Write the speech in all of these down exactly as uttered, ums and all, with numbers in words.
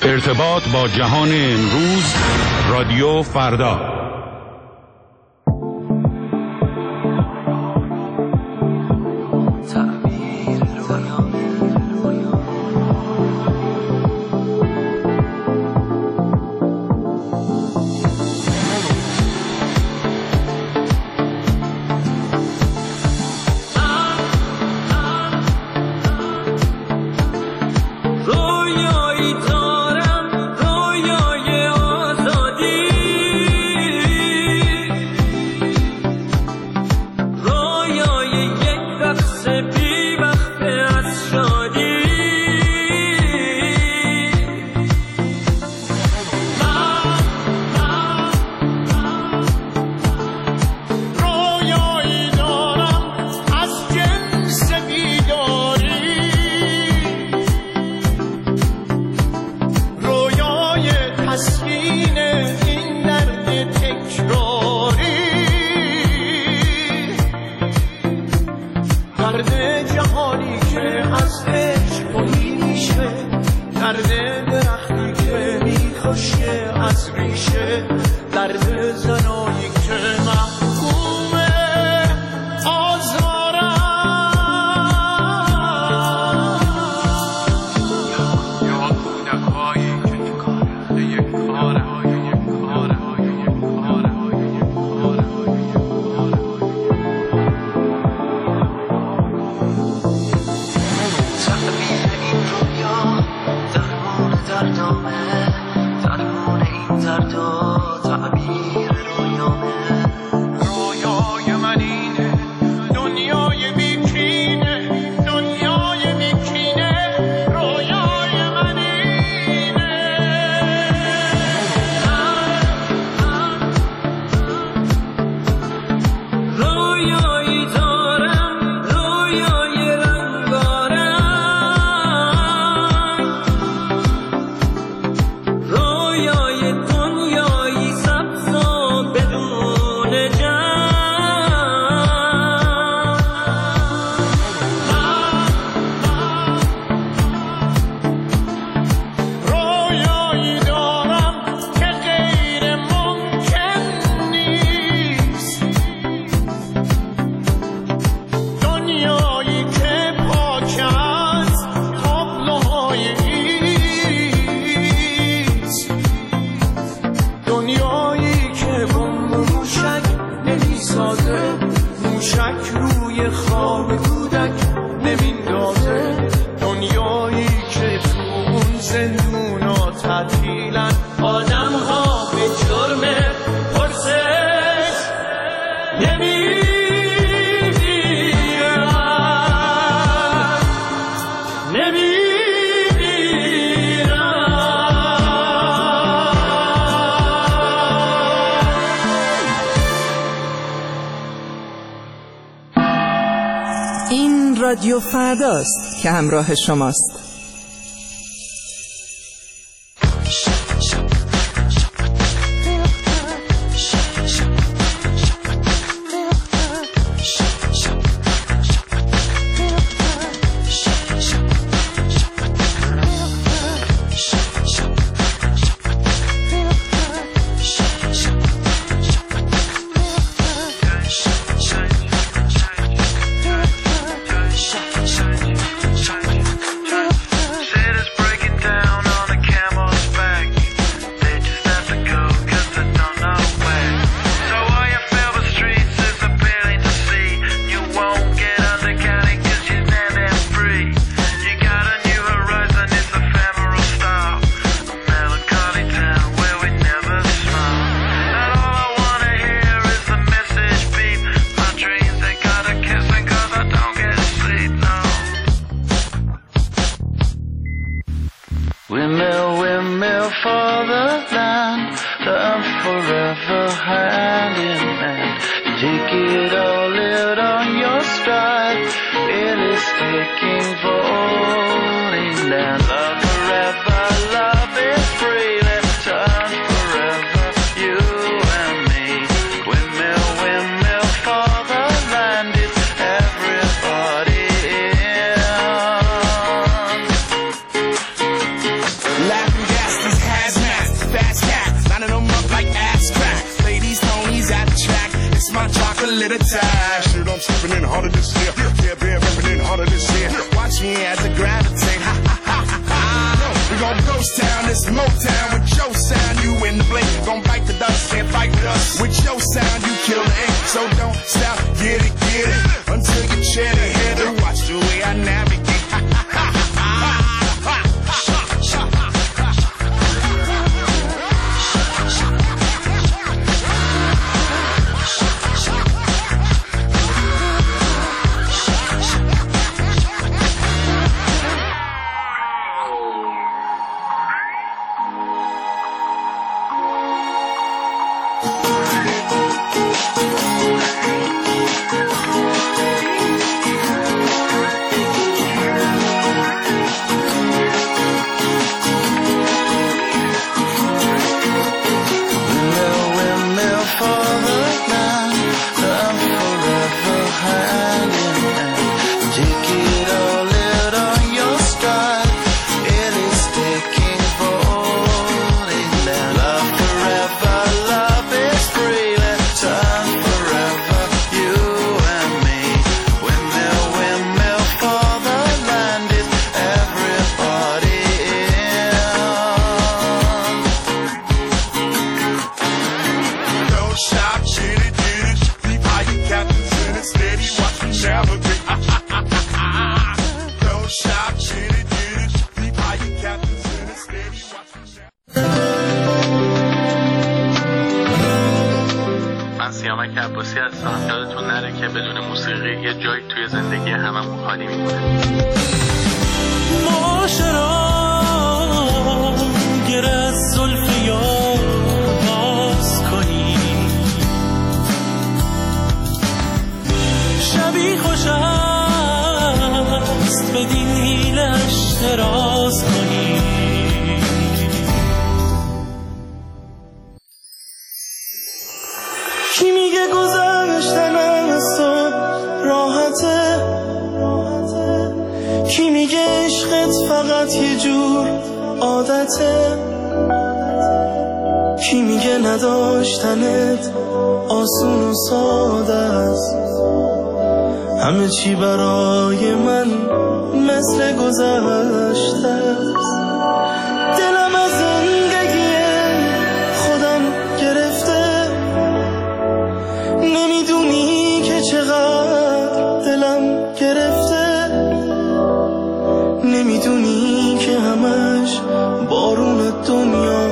ارتباط با جهان امروز، رادیو فردا. رادیو فرداست که همراه شماست. get a tag. Shit, I'm stepping in harder this year. Yeah, been ripping in harder this year. Watch me as I gravitate. Ha ha ha ha. We gon' ghost town, this Motown with your sound. You in the blink, gon' bite the dust, can't fight with us. With your sound, you kill the ink. So don't stop, get it, get it until you chin it. Head to watch the way I navigate. Ha ha ha ha. کی میگه نداشتنت آسون و ساده است، همه چی برای من مثل گذشته است. دلم از زندگی خودم گرفته، نمیدونی که چقدر دلم گرفته، نمیدونی که همش بارون دنیا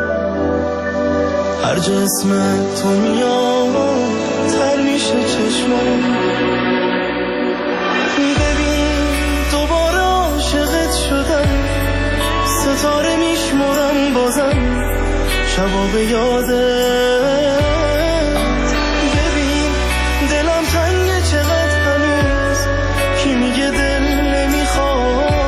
هر جسم تو میاد تر میشه چشمم. ببین دوباره عاشقت شدم، ستاره میشمرم بازم شبا به یادت. ببین دلم تنگه چقدر هنوز، کی میگه دل نمیخوادت.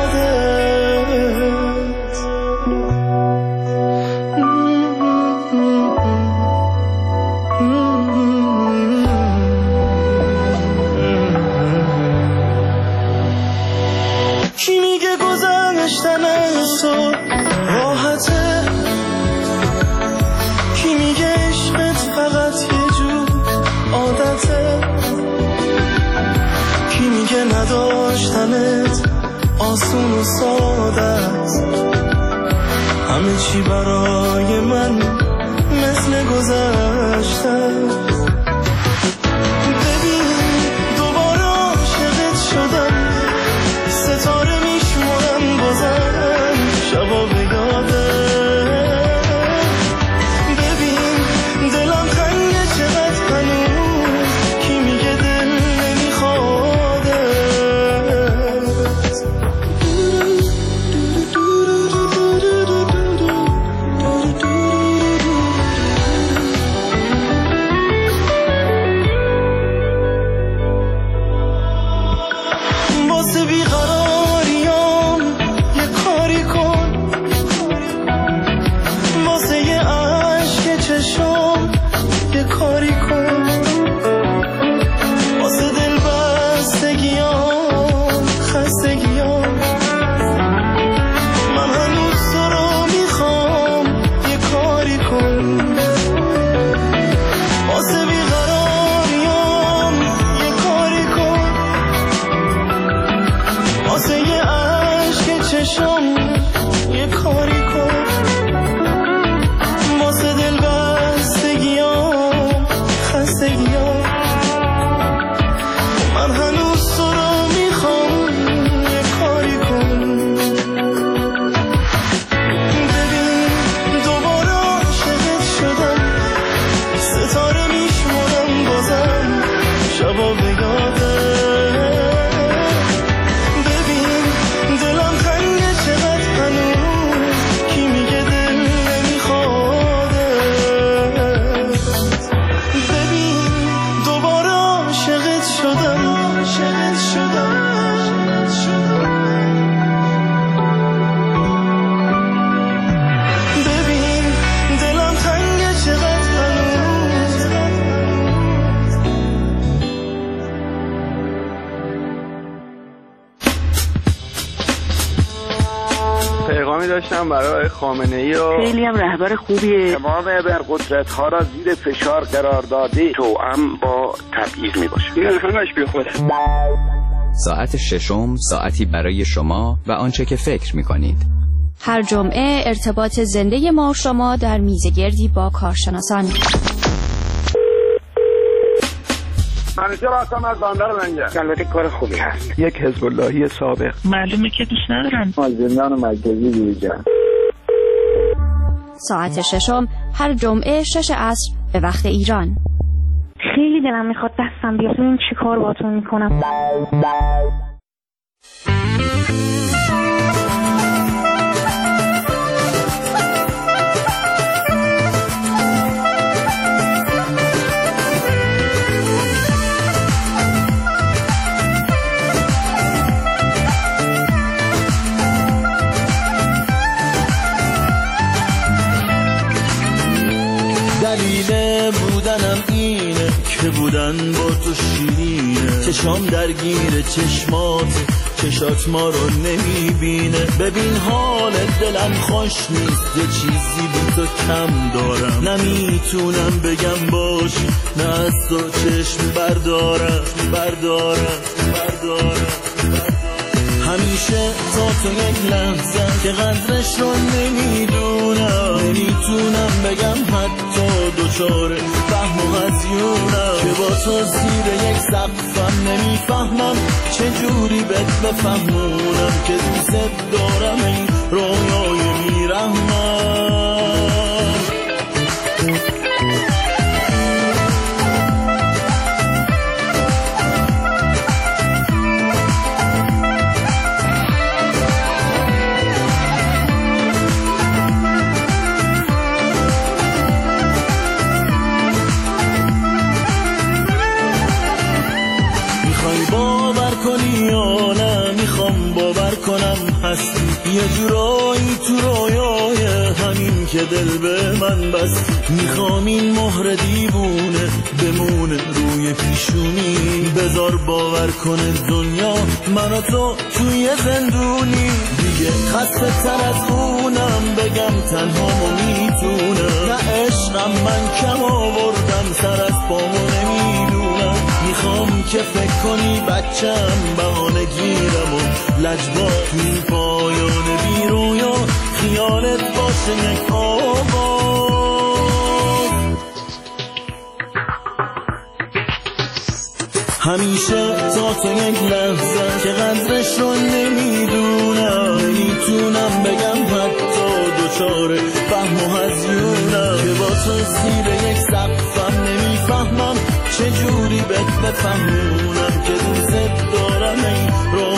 کی میگه گذشتن از تو راحته، کی میگه عشقت فقط یه جور عادته، کی میگه نداشتنت آسون و ساده است، همه چی برای من مثل گذشته. ببین دوباره عاشقت شدم، ستاره میشمرم بازم شبا به یادت. ببین دلم تنگه چقدر هنوز، کی میگه دل نمیخوادت. پیغامی داشتم برای خامنه‌ای و خیلی هم رهبر خوبیه. تمام ابرقدرت ها را زیر فشار قرار داده توأم با تبعیض می باشه. این همش بی خوده. ساعت ششم، ساعتی برای شما و آنچه که فکر می کنید. هر جمعه ارتباط زنده ما و شما در میزگردی با کارشناسان. منیجر هستم از بندر لنگر. البته کار خوبی هست. یک حزب اللهی سابق. معلومه که دوست ندارن. از زندان مرکزی دیجا. ساعت ششم هر جمعه شش عصر به وقت ایران. خیلی دلم میخواد دستم بیاد ببین چی کار باهاتون میکنم. دلیل بودنم اینه که بودن با تو شیرینه، چشام درگیر چشمات، چشات ما رو نمیبینه. ببین حال دلم خوش نیست، یه چیزی بی تو کم دارم، نمیتونم بگم باش، نه از تو چشم بردارم بردارم بردارم. همیشه تا تو یک لحظه که قدرش رو نمیدونم، نمیتونم بگم حتی دوچاره فهم و هزیونم، که با تو زیر یک سقفم نمیفهمم چجوری بهت بفهمونم که دوست دارم این رویای میرحمم. باور کنی یا نه، میخوام باور کنم هستی یه جورایی تو رویای همین که دل به من بستی. میخوام این مهر دیوونه بمونه روی پیشونی، بذار باور کنه دنیا من و تو توی زندونی. دیگه خسته تر از اونم بگم تنها میتونم، نه عشقم من کم آوردم سر از پامو نمیدونم. میخوام که فکر کنی بچم بهانه گیرم و لجبا توی پایان بی رویا خیالت باشه یک آواز. همیشه تا تو یک لحظه که قدرش رو نمیدونم، نمیتونم بگم حتی دوچاره فهم و هزیونم، که با تو زیر یک سقفم نمیفهمم چجوری بهت بفهمونم که دوست دارم این رو